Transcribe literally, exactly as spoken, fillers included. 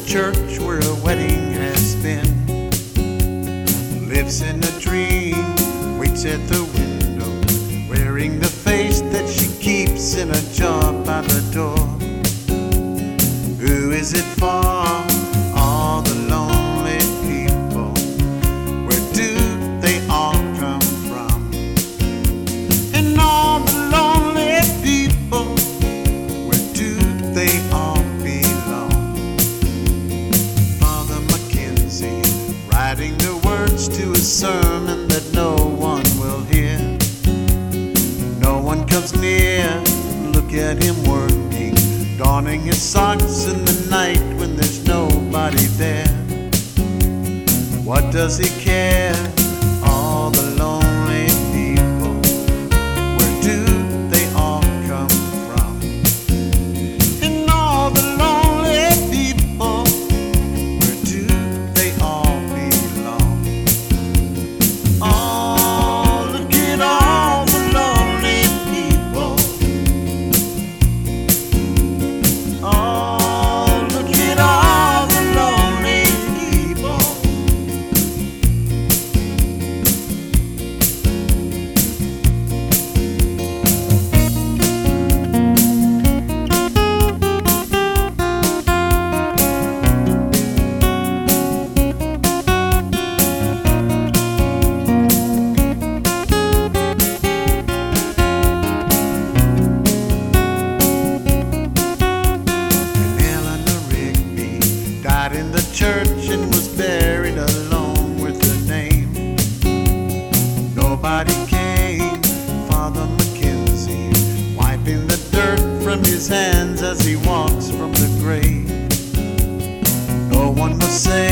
church where a wedding has been. Lives in a dream, waits at the window, wearing the face that she keeps in a jar by the door. Who is it for? All the lonely people. Where do they all come from? And all the lonely people, where do they all belong? Father Mackenzie, writing the words to a sermon that no one will hear. No one comes near, look at him working, donning his socks in the night when there's nobody there. What does he care? All the lonely people, where do they all come from? And all the lonely people, where do they all belong? Oh, look at all the lonely people. Oh, look at all the lonely people. In the church and was buried alone with her name. Nobody came. Father Mackenzie, wiping the dirt from his hands as he walks from the grave. No one must say